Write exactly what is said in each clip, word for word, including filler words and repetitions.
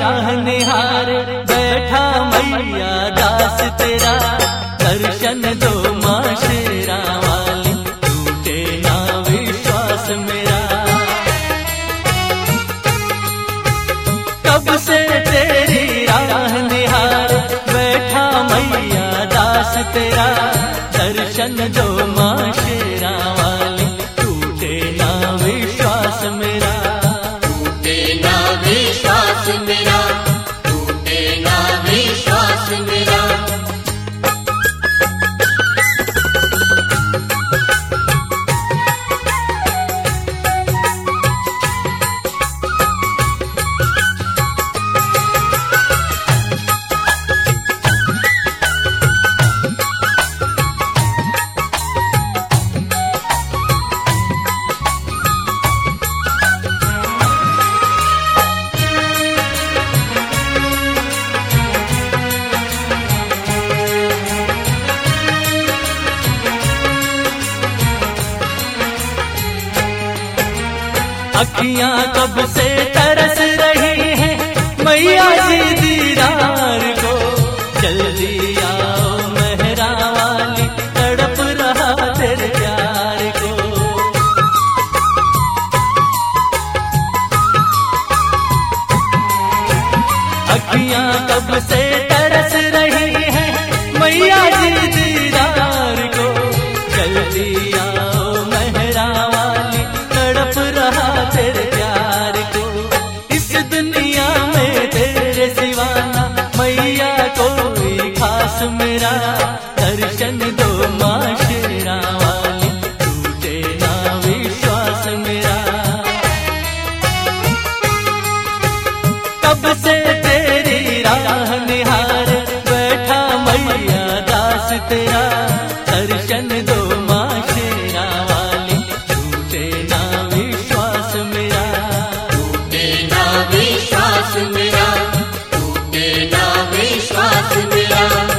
राह निहार बैठा मैया दास तेरा, दर्शन दो माँ शेरा वाली, टूटे ना विश्वास मेरा। कब से तेरी राह निहार बैठा मैया दास तेरा, दर्शन दो माँ शेरा वाली, टूटे ना विश्वास मेरा। टूटे ना विश्वास मेरा, टूटे ना विश्वास मेरा। अखियां कब से तरस रही हैं मैया जी दीदार को, जल्दी आओ मेहरा वाली, तड़प रहा तेरे प्यार को। अखियां कब से तरस रही हैं मैया जी दीदार को, जल्दी आओ मेहरा वाली, तड़प रहा तेरे प्यार को। इस दुनिया में तेरे सिवाना मैया कोई खास मेरा, दर्शन दो माँ शेरा वाली, टूटे ना विश्वास मेरा। कब से तेरी राह निहार बैठा मैया दास तेरा, दर्शन दो माँ शेरा वाली, टूटे ना विश्वास मेरा। टूटे ना विश्वास मेरा, टूटे ना विश्वास मेरा।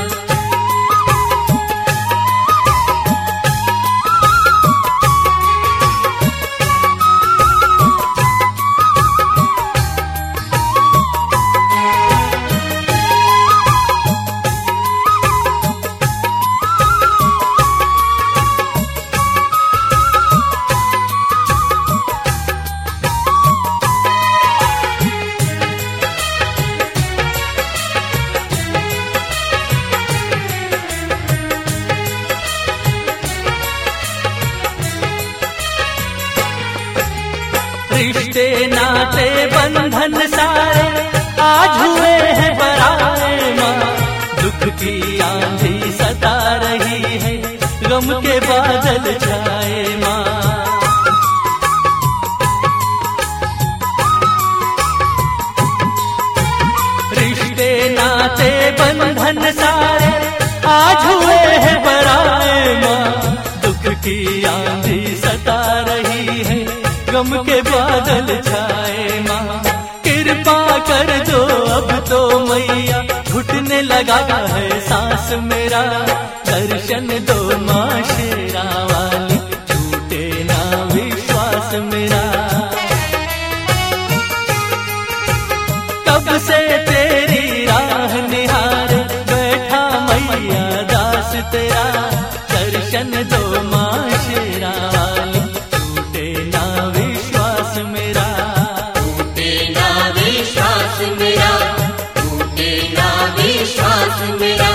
रिश्ते नाते बंधन सारे आज हुए हैं पराए माँ, दुख की आंधी सता रही है, गम के बादल छाए माँ। रिश्ते नाते बंधन सारे आज हुए हैं पराए माँ, दुख की आंधी सता रही है, गम के बादल छाए माँ। कृपा कर दो अब तो मैया, घुटने लगा है सांस मेरा, दर्शन दो माँ शेरा वाली, टूटे ना विश्वास मेरा। कब से तेरी राह निहार बैठा मैया दास तेरा, दर्शन दो माँ शेरा वाली, टूटे ना विश्वास मेरा। टूटे ना विश्वास मेरा, टूटे ना विश्वास मेरा।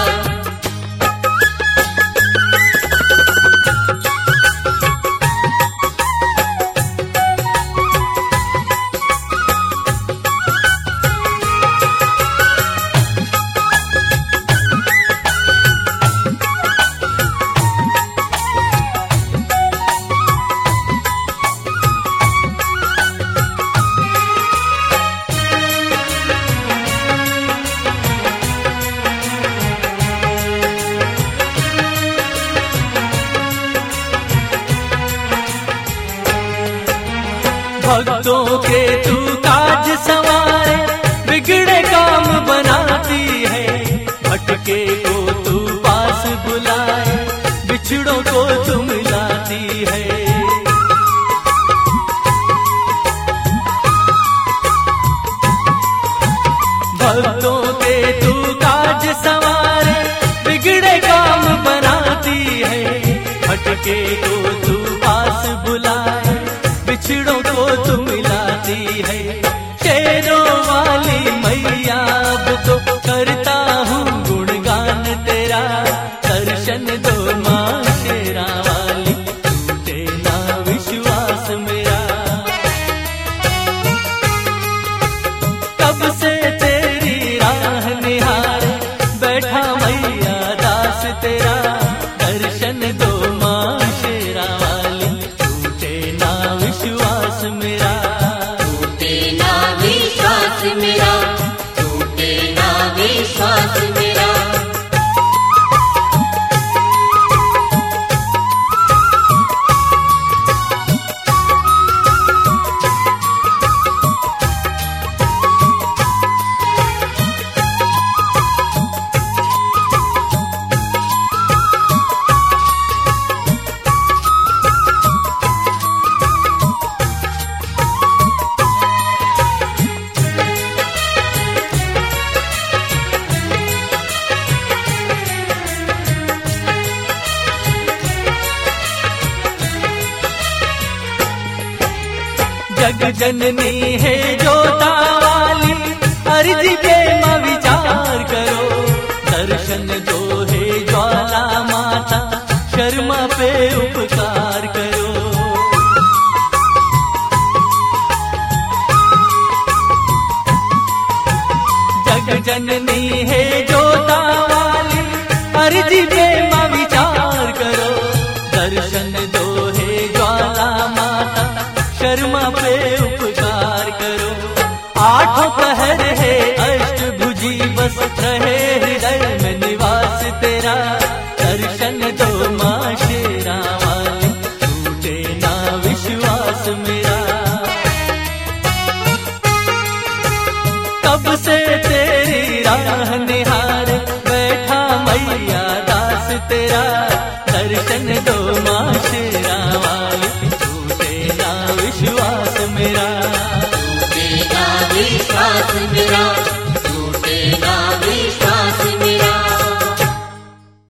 भक्तों के तू काज संवारे, बिगड़े काम बनाती है, भटके को तू पास बुलाए, बिछड़ों को तू मिलाती है। भटके को तू पास बुलाए, बिछड़ों को तू मिलाती है। शेरों वाली मैया अब तो करता हूँ गुणगान तेरा, दर्शन दो माँ शेरा वाली, टूटे ना विश्वास मेरा। कब से तेरी राह निहारे बैठा मैया दास तेरा, दर्शन दो माँ शेरा वाली, टूटे ना विश्वास मेरा। टूटे ना विश्वास मेरा, टूटे ना विश्वास मेरा। जग जननी है जोता वाली, अर्जी पे मां विचार करो, दर्शन जो है ज्वाला माता, शर्मा पे उपकार करो। जग जननी है जोता वाली, अर्जी पे मां विचार करो, दर्शन जो है ज्वाला माता, शर्मा पे उपकार करो। आठों पहर है अष्टभुजी, बस रहे हृदय में निवास तेरा, दर्शन दो माँ शेरा वाली, टूटे ना विश्वास मेरा। कब से तेरी राह निहार बैठा मैया दास तेरा, दर्शन दो माँ शेरा वाली, टूटे ना विश्वास मेरा। टूटे ना विश्वास मेरा।